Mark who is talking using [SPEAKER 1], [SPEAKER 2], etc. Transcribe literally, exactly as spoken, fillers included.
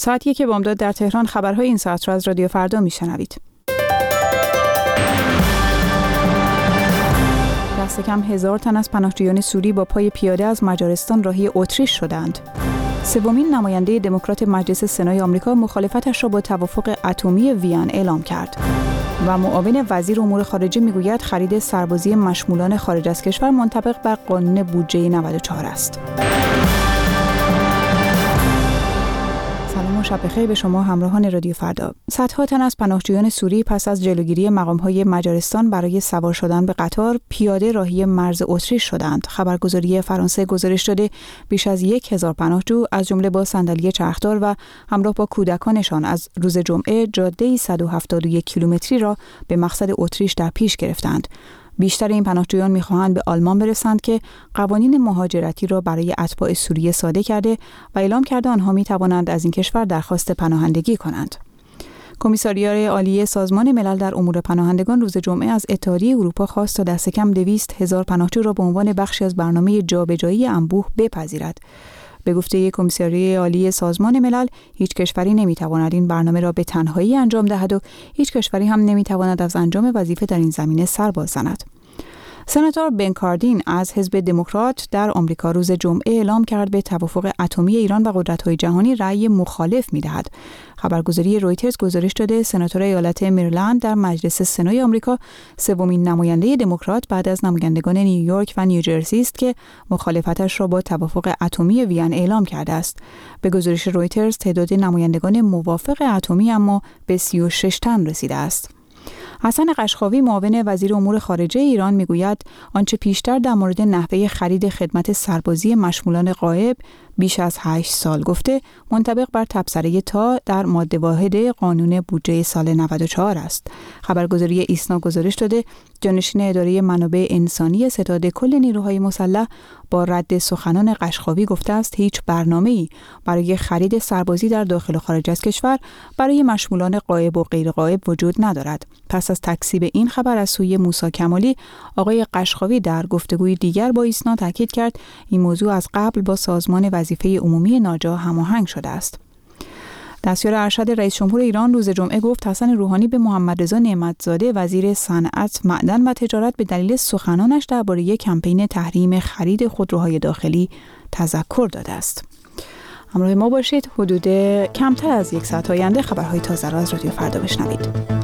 [SPEAKER 1] ساعت یک بامداد در تهران. خبرهای این ساعت را از رادیو فردا میشنوید. دست کم هزار تن از پناهجویان سوری با پای پیاده از مجارستان راهی اتریش شدند. سومین نماینده دموکرات مجلس سنای آمریکا مخالفتش را با توافق اتمی وین اعلام کرد. و معاون وزیر امور خارجه میگوید خرید سربازی مشمولان خارج از کشور منطبق بر قانون بودجه نود و چهار است. سلام و شب بخیر به شما همراهان رادیو فردا. صدها تن از پناهجویان سوری پس از جلوگیری مقام‌های مجارستان برای سوار شدن به قطار پیاده راهی مرز اتریش شدند. خبرگزاری فرانسه گزارش داده بیش از یک هزار پناهجو از جمله با صندلی چرخدار و همراه با کودکانشان از روز جمعه جاده صد و هفتاد و یک کیلومتری را به مقصد اتریش در پیش گرفتند. بیشتر این پناهجویان می‌خواهند به آلمان برسند که قوانین مهاجرتی را برای اتباع سوریه ساده کرده و اعلام کرده آنها می‌توانند از این کشور درخواست پناهندگی کنند. کمیساریات عالی سازمان ملل در امور پناهندگان روز جمعه از اتحادیه اروپا خواست تا دست کم دویست هزار پناهجو را به عنوان بخشی از برنامه جابجایی انبوه بپذیرد. به گفته کمیساریات عالی سازمان ملل، هیچ کشوری نمیتواند این برنامه را به تنهایی انجام دهد و هیچ کشوری هم نمیتواند از انجام وظیفه در این زمینه سر باززند. سناتور بن کاردین از حزب دموکرات در آمریکا روز جمعه اعلام کرد به توافق اتمی ایران و قدرت‌های جهانی رأی مخالف می‌دهد. خبرگزاری رویترز گزارش داده سناتور ایالت مریلند در مجلس سنای آمریکا سومین نماینده دموکرات بعد از نمایندگان نیویورک و نیوجرسی است که مخالفتش را با توافق اتمی وین اعلام کرده است. به گزارش رویترز تعداد نمایندگان موافق اتمی اما به سی و شش تن رسیده است. حسن قشقاوی معاون وزیر امور خارجه ایران میگوید آنچه پیشتر در مورد نحوه خرید خدمت سربازی مشمولان غایب بیش از هشت سال گفته منطبق بر تبصره تا در ماده واحد قانون بودجه سال نود و چهار است. خبرگزاری ایسنا گزارش داده جانشین اداره منابع انسانی ستاد کل نیروهای مسلح با رد سخنان قشقاوی گفته است هیچ برنامه‌ای برای خرید سربازی در داخل و خارج از کشور برای مشمولان غایب و غیر غایب وجود ندارد. پس از تکذیب این خبر از سوی موسی کمالی، آقای قشقاوی در گفتگوی دیگر با ایسنا تاکید کرد این موضوع از قبل با سازمان وظیفه عمومی ناجا هماهنگ شده است. دستیار ارشد رئیس جمهور ایران روز جمعه گفت حسن روحانی به محمد رضا نعمتزاده وزیر صنعت، معدن و تجارت به دلیل سخنانش درباره کمپین تحریم خرید خودروهای داخلی تذکر داده است. همراه ما باشید. حدود کمتر از یک ساعت آینده خبرهای تازه را از رادیو فردا بشنوید.